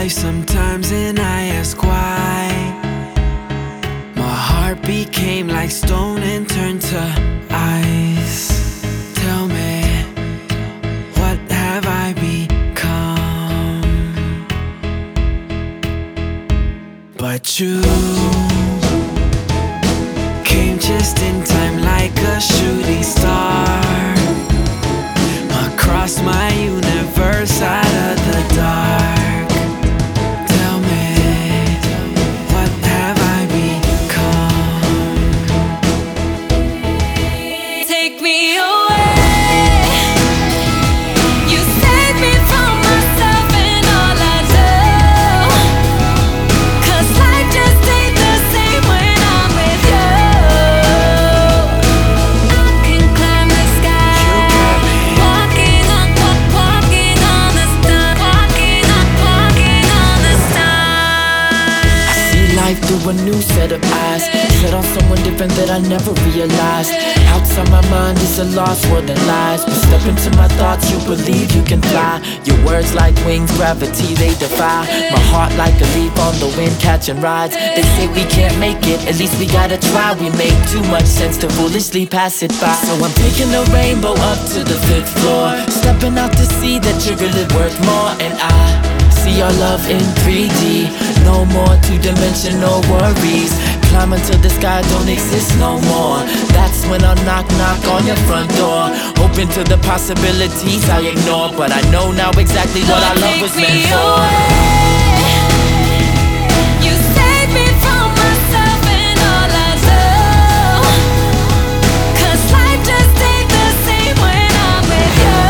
life sometimes and I ask why. My heart became like stone and turned to ice. Tell me, what have I become? But you came just in time like a shooting star across my universe out of the dark. Tell me, what have I become? Take me away. You save me from myself and all I do. 'Cause life just ain't the same when I'm with you. I can climb the sky, walking on the stars, walking on the stars. I see life through a new set of eyes, set on someone different that I never realized. Outside my mind is a lost world that lies, but step into my thoughts, you believe you can fly. Your words like wings, gravity they defy. My heart like a leaf on the wind, catching rides. They say we can't make it, at least we gotta try. We make too much sense to foolishly pass it by. So I'm taking the rainbow up to the 5th floor, stepping out to see that you're really worth more. And I see our love in 3D, no more two-dimensional worries. Climb until the sky don't exist no more. That's when I'll knock on your front door, open to the possibilities I ignore. But I know now exactly what our love was meant for. You save me from myself and all I do. 'Cause life just ain't the same when I'm with you.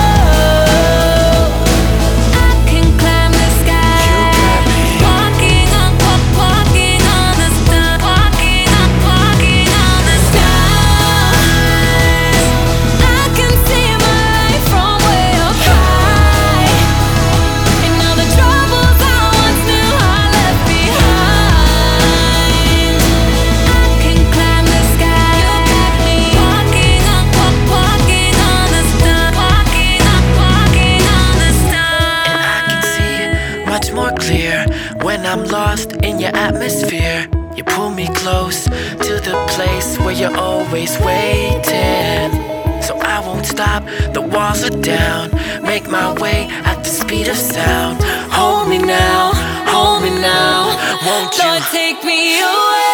I can climb the sky, walking on the stars, walking on the stars. I can see my life from way up high, and all the troubles I once knew I left behind. I can climb the sky, walking on the stars, walking on the stars. And I can see much more clear when I'm lost in your atmosphere. You pull me close to the place where you're always waiting. So I won't stop, the walls are down, make my way at the speed of sound. Hold me now, won't you? Lord, take me away.